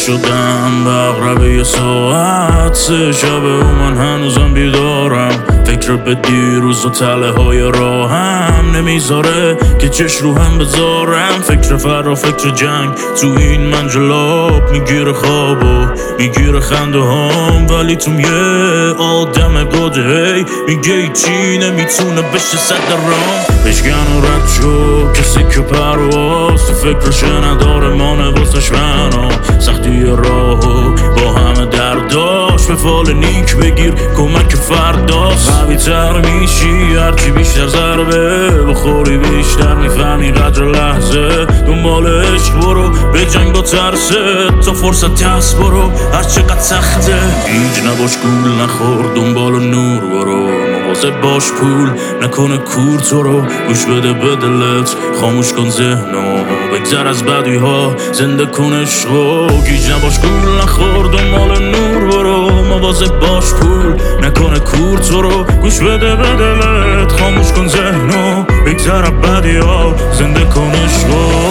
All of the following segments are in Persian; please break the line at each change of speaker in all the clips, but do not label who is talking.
شدم به اقرب یه ساعت 3 شبه و من هنوزم بیدارم. فکر به دیروز و تله های راهم نمیذاره که چش رو هم بذارم. فکر فرا فکر جنگ تو این منجلاب میگیره خواب و میگیره خنده هام. ولی تو یه آدم گاده میگه ایچی نمیتونه بشه صد رام. بشکن و رد شو کسی که پرواز تو فکرش نداره مانه واسش منو. سختی راهو با همه درداش به فال نیک بگیر کمک فرداست. قوی تر میشی هرچی بیشتر ضربه بخوری بیشتر میفهمی قدر لحظه. دنبال عشق برو به جنگ با ترسه تا فرصت هست برو هر چقدر سخته. هیچ نباش گول نخور دنبال نور برو. مواظب باش پول نکنه کور تو رو. گوش بده به دلت خاموش کن ذهنو بگذر از بدی ها زنده کن عشقو. گیج نباش گول نخور دنبال نور برو. مواظب باش پول نکنه کور تو رو. گوش بده به دلت خاموش کن ذهنو بگذر از بدی ها زنده کن عشقو.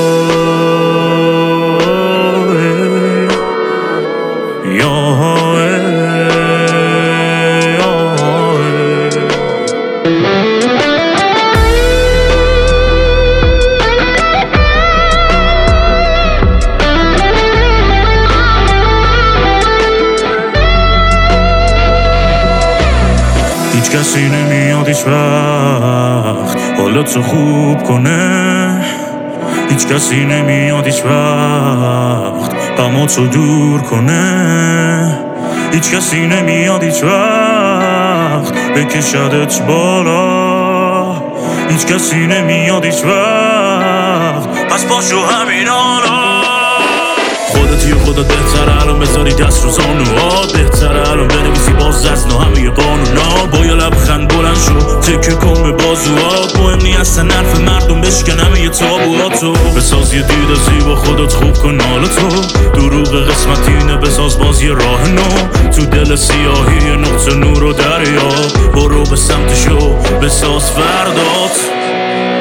هیچ کسی نمیاد هیچ وقت حالتو خوب کنه. هیچ کسی نمیاد هیچ وقت غماتو دور کنه. هیچ کسی نمیاد هیچ وقت بکشدت بالا. هیچ کسی نمیاد هیچ وقت پس باشو همین حالا. خودتی و خودت بهتره الان بذاری دست رو زانوهات. بهتره الان بنویسی باز از نو همه قانونا. با یه لبخند بلند شو تکه کن به بازوات. مهم نی اصلا حرف مردم بشکن همه یه تابوهاتو. بساز یه دید زیبا خودت خوب کن حالتو. دروغ قسمتینه بساز باز یه راه نو. تو دل سیاهی یه نقطه نور و دریا برو به سمتشو بساز فردات.